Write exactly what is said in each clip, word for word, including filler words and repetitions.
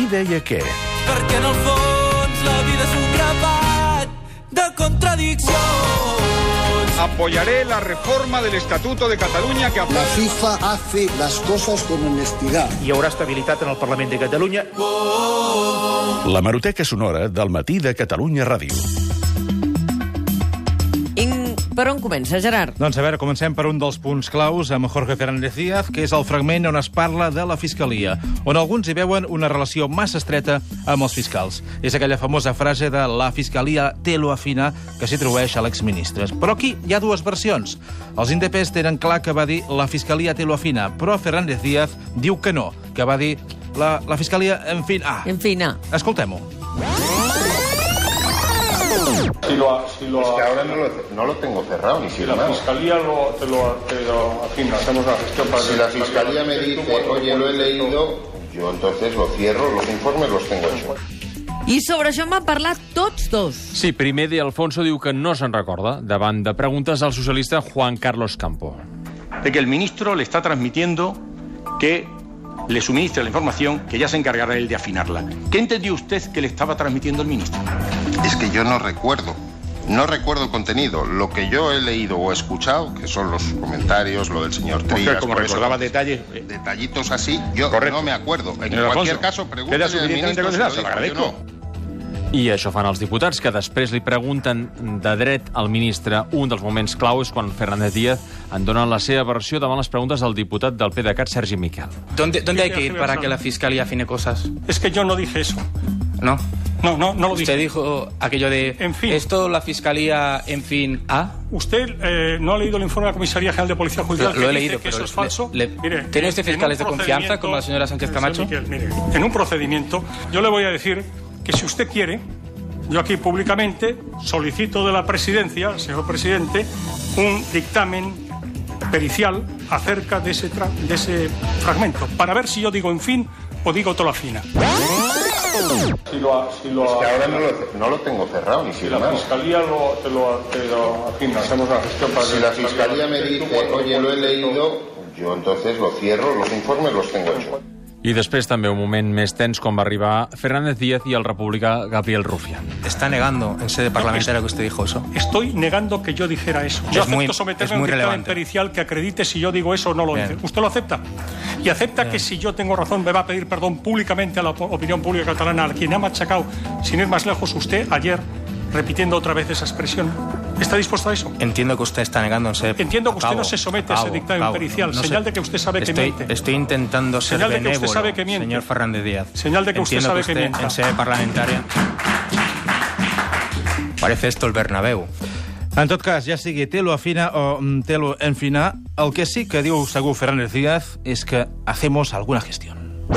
deia què? Perquè en el fons la vida és un grapat de contradiccions. Apoyaré la reforma del Estatuto de Catalunya que... La FIFA hace las cosas con honestidad. Hi haurà estabilitat en el Parlament de Catalunya. La Hemeroteca sonora del matí de Catalunya Ràdio. Per on comença, Gerard? Doncs a veure, comencem per un dels punts claus amb Jorge Fernández Díaz, que és el fragment on es parla de la Fiscalia, on alguns hi veuen una relació massa estreta amb els fiscals. És aquella famosa frase de la Fiscalia te lo afina que s'atribueix a l'exministre. Però aquí hi ha dues versions. Els independents tenen clar que va dir la Fiscalia te lo afina, però Fernández Díaz diu que no, que va dir la, la Fiscalia en fin a. En fin a. Escoltem-ho. Si lo, si lo, es que ahora no lo, no lo tengo cerrado ni si la Fiscalía lo, te lo, te lo afirma, hacemos una gestión para... Si la Fiscalía me dice, oye, lo he leído, yo entonces lo cierro, los informes los tengo hechos. I sobre això en van parlar tots dos. Sí, primer de Alfonso diu que no se'n recorda, davant de preguntes al socialista Juan Carlos Campo. De que el ministro le está transmitiendo que le suministre la información, que ya se encargará él de afinarla. ¿Qué entendió usted que le estaba transmitiendo el ministro? Es que yo no recuerdo, no recuerdo el contenido. Lo que yo he leído o escuchado, que son los comentarios, lo del señor Trías... Como recordaba detalles... Detallitos así, yo Correcto. no me acuerdo. En Señor cualquier Alfonso, caso, pregúntale al ministro si lo dijo, yo no. I això fan els diputats, que després li pregunten de dret al ministre. Un dels moments clau és quan Fernández Díaz en dona la seva versió davant les preguntes del diputat del PDeCAT, Sergi Miquel. ¿Dónde, ¿Dónde hay que ir para que la Fiscalía afine cosas? Es que yo no dije eso. ¿No? No, no, no lo dije. Usted dijo aquello de... En fin. ¿Esto la Fiscalía, en fin, a? Usted eh, no ha leído el informe de la Comisaría General de Policía Judicial. Lo, lo que he leído, dice que pero eso es falso. Le, le, mire, ¿tiene usted fiscales de confianza como la señora Sánchez Camacho? Miguel, mire, en un procedimiento yo le voy a decir que si usted quiere, yo aquí públicamente solicito de la presidencia, señor presidente, un dictamen pericial acerca de ese, tra de ese fragmento, para ver si yo digo en fin o digo toda la fina. Si lo, si lo, es que ahora no lo, no lo tengo cerrado ni si la Fiscalía lo, te lo, te lo afirma, hacemos una gestión para... Si la Fiscalía me dice, oye, lo he leído, yo entonces lo cierro, los informes los tengo hechos. I després també un moment més tens quan va arribar Fernández Díaz y el republicà Gabriel Rufián. Está negando en sede parlamentaria que usted dijo eso. Estoy negando que yo dijera eso. Yo es acepto muy, someterme es muy a un dictamen relevante. pericial que acredite si yo digo eso o no lo dice. ¿Usted lo acepta? Y acepta Bien. que si yo tengo razón me va a pedir perdón públicamente a la opinión pública catalana, a quien ha machacado, sin ir más lejos, usted ayer, repitiendo otra vez esa expresión. ¿Está dispuesto a eso? Entiendo que usted está negando en sede... Entiendo que usted Cabo, no se somete a ese dictamen Cabo, pericial. No, no señal sé. de que usted sabe estoy, que miente. Estoy intentando ser señal de que benévolo, usted sabe que miente. Señor Fernández Díaz. Señal de que Entiendo usted sabe que, usted, que miente. En sede parlamentaria... Parece esto el Bernabéu. En tot cas, ja sigui te-lo afina o te-lo enfina, el que sí que diu segur Fernández Díaz és que hacemos alguna gestión.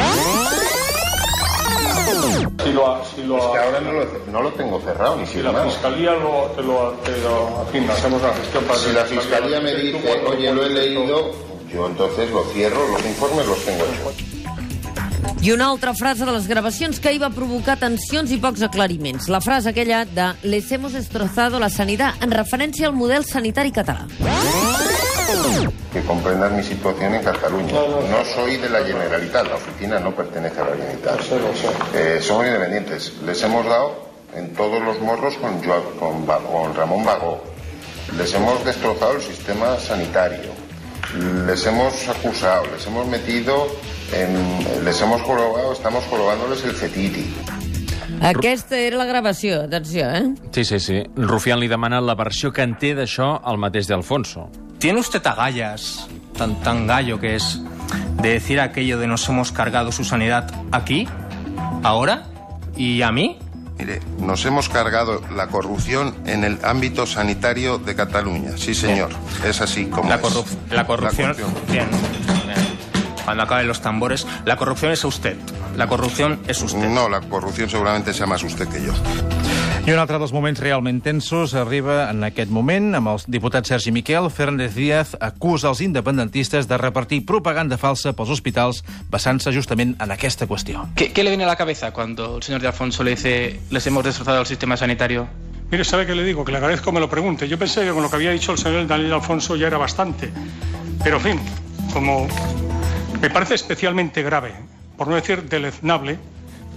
Si lo, si lo, es que ahora no lo, no lo tengo cerrado ni si la más. Fiscalía lo, te, lo, te lo afirma, hacemos una gestión para... Si la Fiscalía me dice, oye, lo he leído, yo entonces lo cierro, los informes los tengo hechos. I una altra frase de les gravacions que hi va provocar tensions i pocs aclariments. La frase aquella de «Les hemos destrozado la sanidad», en referència al model sanitari català. Que comprendas mi situación en Cataluña. No soy de la Generalitat, la oficina no pertenece a la Generalitat. Eh, somos independientes. Les hemos dado en todos los morros con, Joan, con, con Ramón Bagó. Les hemos destrozado el sistema sanitario. Les hemos acusado, les hemos metido, en, les hemos jorobado, estamos jorobándoles el cetiti. Aquesta era la gravació, atenció, eh? Sí, sí, sí. Rufián li demana la versió que en té d'això al mateix de Alfonso. ¿Tiene usted agallas, tan, tan gallo que es, de decir aquello de nos hemos cargado su sanidad aquí, ahora, y a mí? Mire, nos hemos cargado la corrupción en el ámbito sanitario de Cataluña. Sí, señor. Bien. Es así como la es. Corrup la corrupción... La corrupción. Bien. Cuando acaben los tambores, la corrupción es usted. La corrupción és usted. No, la corrupció segurament sea más usted que jo. I un altre dels moments realment tensos arriba en aquest moment amb el diputat Sergi Miquel. Fernández Díaz acusa els independentistes de repartir propaganda falsa pels hospitals basant-se justament en aquesta qüestió. ¿Qué, ¿Qué le viene a la cabeza cuando el señor de Alfonso le dice les hemos destrozado el sistema sanitario? Mire, ¿sabe qué le digo? Que le agradezco que me lo pregunte. Yo pensé que con lo que había dicho el señor Daniel Alfonso ya era bastante. Pero, en fin, como me parece especialmente grave, por no decir deleznable,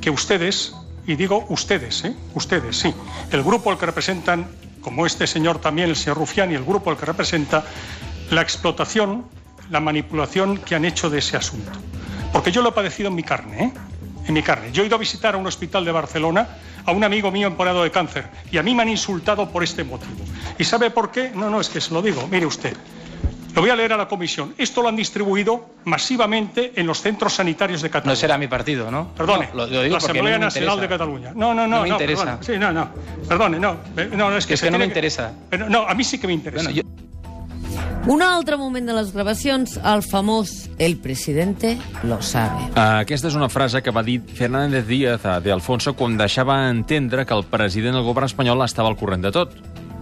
que ustedes, y digo ustedes, ¿eh? ustedes, sí, el grupo al que representan, como este señor también, el señor Rufián, y el grupo al que representa, la explotación, la manipulación que han hecho de ese asunto. Porque yo lo he padecido en mi carne, ¿eh? En mi carne. Yo he ido a visitar a un hospital de Barcelona a un amigo mío empeorado de cáncer y a mí me han insultado por este motivo. ¿Y sabe por qué? No, no, es que se lo digo. Mire usted, lo voy a leer a la comisión. Esto lo han distribuido masivamente en los centros sanitarios de Cataluña. No será mi partido, ¿no? Perdone, no, lo, lo digo la Asamblea no Nacional de Cataluña. No, no, no, no me no, interesa. Perdone. Sí, no, no, perdone, no. No, es que, es que no me que... interesa. Pero, no, a mí sí que me interesa. Bueno, yo... Un altre moment de les gravacions, el famós «El presidente lo sabe». Aquesta és una frase que va dir Fernández Díaz a De Alfonso quan deixava entendre que el president del govern espanyol estava al corrent de tot.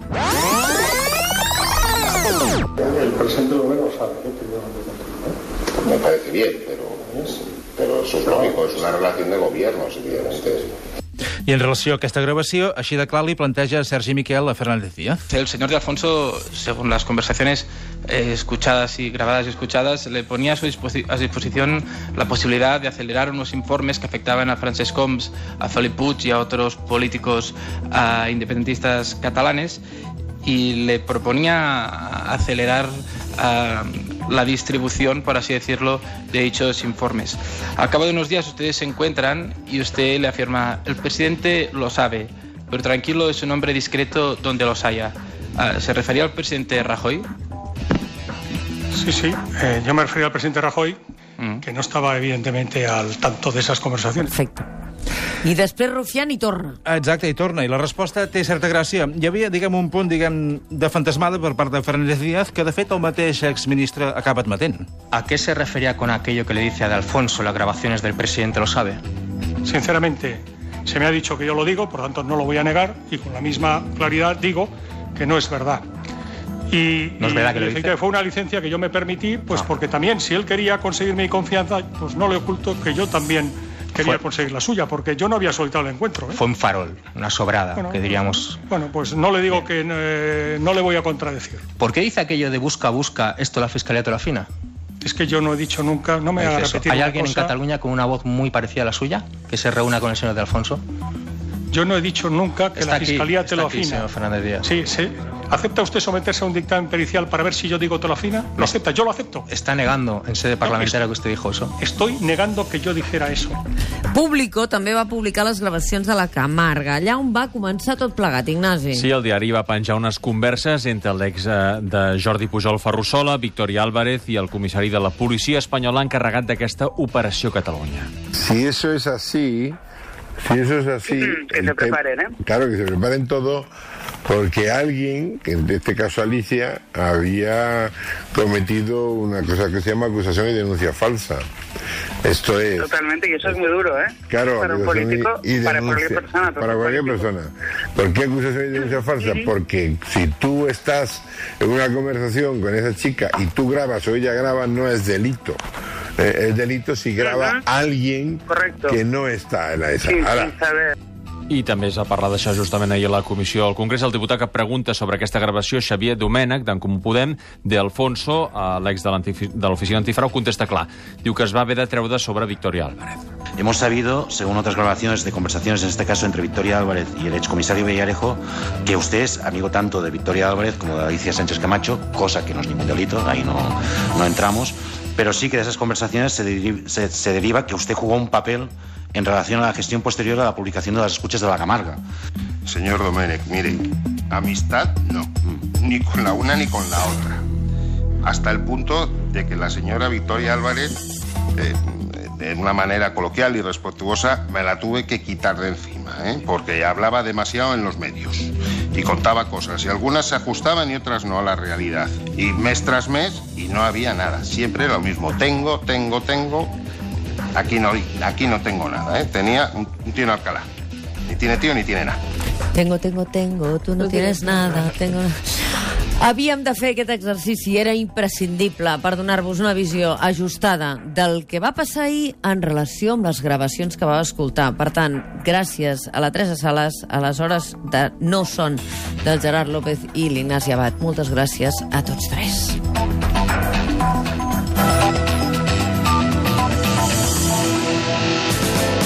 El presidente del gobierno lo sabe. Me parece bien, pero, pero eso es lógico, es una relación de gobiernos, evidentemente. I en relació a aquesta gravació, així de clar li planteja Sergi Miquel a Fernández Díaz. El señor de Alfonso, según las conversaciones eh, escuchadas y grabadas y escuchadas, le ponía a su disposi a disposición la posibilidad de acelerar unos informes que afectaban a Francesc Homs, a Felip Puig y a otros políticos uh, independentistas catalanes, y le proponía acelerar uh, la distribución, por así decirlo, de dichos informes. Al cabo de unos días ustedes se encuentran y usted le afirma: el presidente lo sabe, pero tranquilo, es un hombre discreto donde los haya. Uh, ¿Se refería al presidente Rajoy? Sí, sí, eh, yo me refería al presidente Rajoy, mm. que no estaba evidentemente al tanto de esas conversaciones. Perfecte. I després Rufián hi torna. Exacte, hi torna. I la resposta té certa gràcia. Hi havia, diguem, un punt, diguem, de fantasmada per part de Fernández Díaz que, de fet, el mateix exministre acaba admetent. ¿A qué se refería con aquello que le dice a De Alfonso, las grabaciones del presidente lo sabe? Sinceramente, se me ha dicho que yo lo digo, por tanto no lo voy a negar, y con la misma claridad digo que no es verdad. Y, no es verdad y que lo dice. Fue una licencia que yo me permití, pues ah. porque también, si él quería conseguir mi confianza, pues no le oculto que yo también quería fue, conseguir la suya, porque yo no había soltado el encuentro. ¿eh? Fue un farol, una sobrada, bueno, que diríamos. Bueno, pues no le digo que eh, no le voy a contradecir. ¿Por qué dice aquello de busca, busca, esto la Fiscalía te lo afina? Es que yo no he dicho nunca, no me haga repetir. ¿Hay alguien cosa. en Cataluña con una voz muy parecida a la suya que se reúna con el señor de Alfonso? Yo no he dicho nunca que está la aquí, Fiscalía te lo aquí, afina. Señor Fernández Díaz. Sí, sí. ¿Acepta usted someterse a un dictamen pericial para ver si yo digo te lo afina? ¿Lo acepta? Yo lo acepto. Está negando en sede parlamentaria no, que usted dijo eso. Estoy negando que yo dijera eso. Público també va publicar les gravacions de la Camarga, allà on va començar tot plegat, Ignasi. Sí, el diari va penjar unes converses entre l'ex de Jordi Pujol Ferrusola, Victoria Álvarez i el comissari de la policia espanyola encarregat d'aquesta Operació Catalunya. Si eso es así... Si eso es así... Que se preparen, ¿eh? Claro, que se preparen todo, porque alguien, que en este caso Alicia, había cometido una cosa que se llama acusación y denuncia falsa. Esto es... Totalmente, y eso es muy duro, ¿eh? Claro, para un político, y denuncia, para cualquier persona. Para cualquier persona. ¿Por qué acusación y denuncia falsa? Uh-huh. Porque si tú estás en una conversación con esa chica y tú grabas o ella graba, no es delito. Eh, es delito si graba uh-huh. alguien Correcto. que no està en esa. Sí, Ara. sin saber. I també es va parlar d'això justament ahir a la comissió al Congrés. El diputat que pregunta sobre aquesta gravació, Xavier Domènech, d'en Comú Podem, de Alfonso, l'ex de l'oficina antifrau, contesta clar. Diu que es va haver de treure sobre Victoria Álvarez. Hemos sabido, según otras grabaciones de conversaciones, en este caso entre Victoria Álvarez y el excomisario Villarejo, que usted es amigo tanto de Victoria Álvarez como de Alicia Sánchez Camacho, cosa que no es ningún delito, ahí no, no entramos, pero sí que de esas conversaciones se, deriva, se, se deriva que usted jugó un papel en relación a la gestión posterior a la publicación de las escuchas de la Camarga. Señor Domènech, mire, amistad no, ni con la una ni con la otra. Hasta el punto de que la señora Victoria Álvarez, eh, de una manera coloquial y respetuosa, me la tuve que quitar de encima, ¿eh? Porque hablaba demasiado en los medios y contaba cosas, y algunas se ajustaban y otras no a la realidad. Y mes tras mes, y no había nada, siempre lo mismo, tengo, tengo, tengo... Aquí no, aquí no tengo nada, ¿eh? Tenía un, un tío en Alcalá. Ni tiene tío ni tiene nada. Tengo, tengo, tengo, tu no, no tienes nada, tengo... Havíem de fer aquest exercici, era imprescindible per donar-vos una visió ajustada del que va passar ahir en relació amb les gravacions que vau escoltar. Per tant, gràcies a la Teresa Sales, a les hores de no son del Gerard López i l'Ignasi Abad. Moltes gràcies a tots tres.